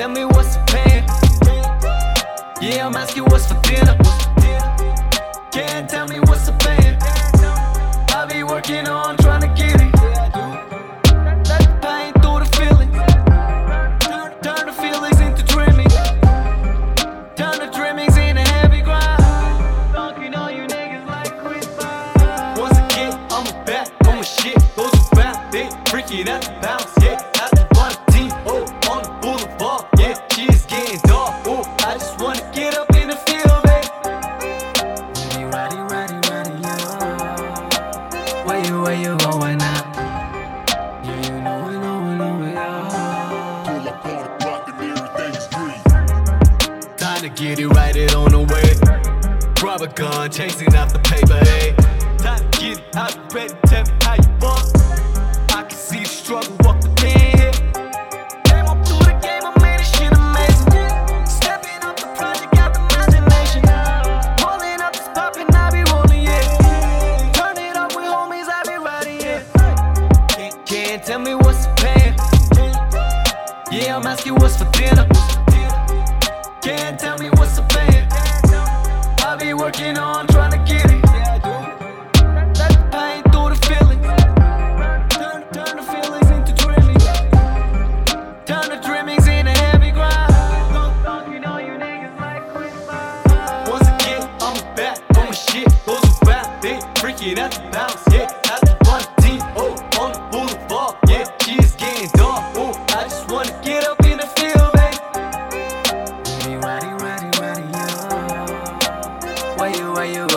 tell me what's the plan. Yeah, I'm asking what's for dinner. Can't tell me what's the plan. I be working on trying to get it. Let the pain through the feelings. Turn the feelings into trimmings. Turn the trimmings into heavy grind. Fucking all you niggas like Chris Brown. Once again, I'm back on my shit. Goes around, they freaking out the bounce. Yeah, out the run team. Oh, on the boulevard. Yeah, shit is getting dark. Oh, I just wanna get up in the field, baby. Ready, yo. Where you going now? Yeah, you know, yeah. Pull up on the block and everything's green. Time to get it right, it on the way. Grab a gun, chasing after paper, hey. Time to get it out, ready, tell me how you fuck. I can see the struggle, walk the pen here. Came up through the game, I made this shit amazing. Stepping up the project, got the imagination. Rolling up this pop and I be rolling, yeah. Turn it up with homies, I be riding, yeah. Can't tell me what's the plan. Yeah, I'm asking what's for dinner. Can't tell me what's the plan. I be working on trying to get it. Let the pain through the feelings. Turn the feelings into trimmings. Turn the trimmings into heavy grind. Fucking all you niggas like Chris Brown. Once again, I'm back on my shit. Goes around, they freaking out the bounce. Yeah, out the run team. Oh, on the boulevard. Yeah, shit is getting dark. Oh, I just wanna get up in the field, baby. Ready, yo. Where you